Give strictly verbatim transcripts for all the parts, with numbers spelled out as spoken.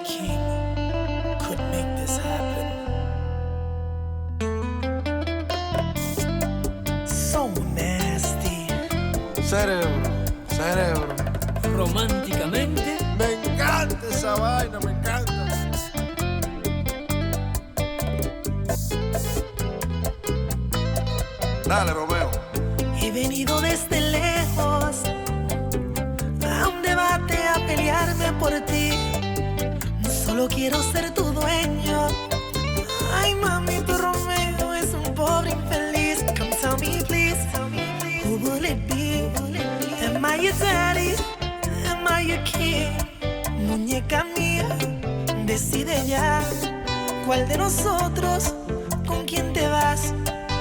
king could make this happen. So nasty. Cerebro, cerebro. Románticamente. Me encanta esa vaina, me encanta. Dale, Romeo. He venido desde lejos a un debate a pelearme por ti. Solo quiero ser tu dueño. Ay, mami, tu Romeo es un pobre infeliz. Come tell me, please, who will it be? Am I your daddy? Am I your king? Muñeca mía, decide ya. ¿Cuál de nosotros, con quién te vas?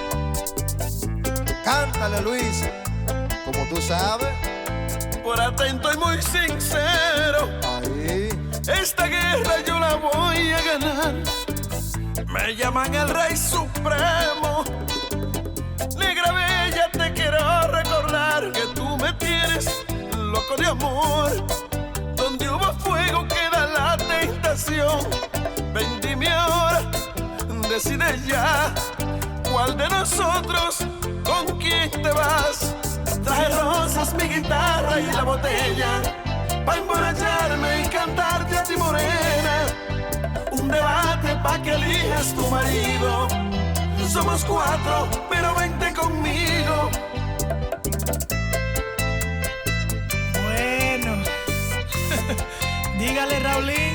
Cántale, Luis, como tú sabes. Por atento y muy sincero, Ahí. esta guerra yo la voy a ganar. Me llaman el Rey Supremo. Negra bella, te quiero recordar que tú me tienes loco de amor. Donde hubo fuego queda la tentación. Ven, dime ahora, decide ya. ¿Cuál de nosotros, con quién te vas? Traje rosas, mi guitarra y la botella pa' emborracharme y cantarte a ti, morena. Un debate pa' que elijas tu marido. Somos cuatro, pero vente conmigo. Bueno, dígale, Raulín.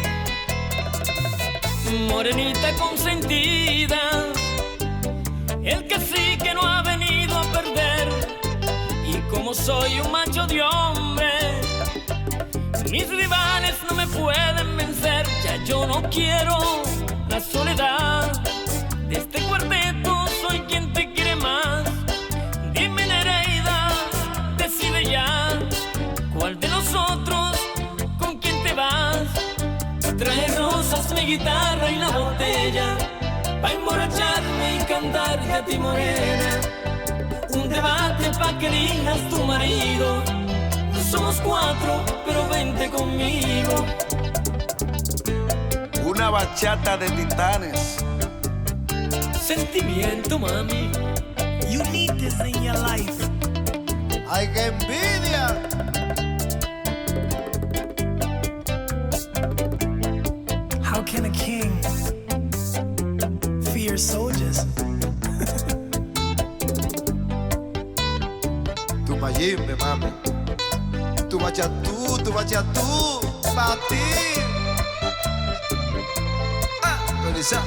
Morenita consentida, el cacique no ha venido a perder. Y como soy un macho de hombre, mis rivales no me pueden vencer. Ya yo no quiero la soledad de este cuarteto, soy quien te quiere más. Dime, Nereida, decide ya. ¿Cuál de nosotros, con quién te vas? Trae rosas, mi guitarra y la botella pa' emborracharme y cantarte a ti, morena. Un debate pa' que elijas tu marido. Somos cuatro, pero vente conmigo. Una bachata de titanes. Sentimiento, mami. You need this in your life. ¡Ay, qué envidia! How can a king fear soldiers? Tu mayimbe, mami. Tu bachatú, tu bachatú. Pa' ti. Ah, Melissa.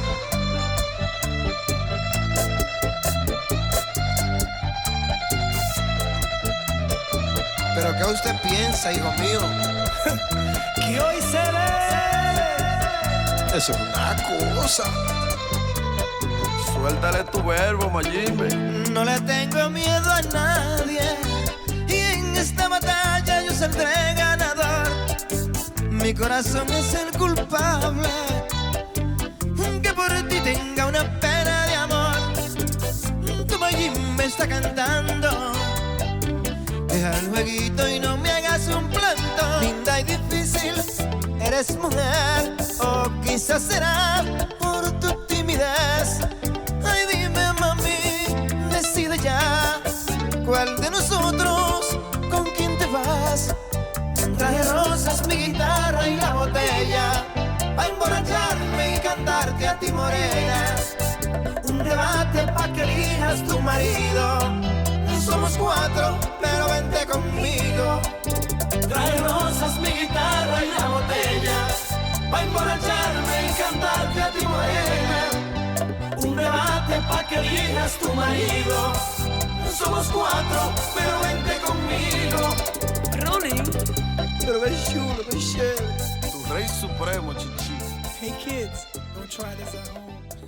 ¿Pero qué usted piensa, hijo mío? Que hoy se ve. Eso es una cosa. Suéltale tu verbo, Mayimbe. No le tengo miedo a nadie y en esta batalla yo saldré ganador. Mi corazón es el culpable que por ti tenga una pena de amor. Tu Mayimbe me está cantando. Deja el jueguito y no me hagas un planto. Linda y difícil, eres mujer, o quizás será por tu timidez. Ay, dime, mami, decide ya. ¿Cuál de nosotros, con quién te vas? Traje rosas, mi guitarra y la botella pa' emborracharme y cantarte a ti, morena. Un debate pa' que elijas tu marido. Somos cuatro, pero vente conmigo. Trae rosas, mi guitarra y la botella pa' emborracharme y cantarte a ti, morena. Un debate pa' que elijas tu marido. Somos cuatro, pero vente conmigo. Rolling. Pero qué chulo, qué chévere. Tu Rey Supremo, chichi. Hey kids, don't try this at home.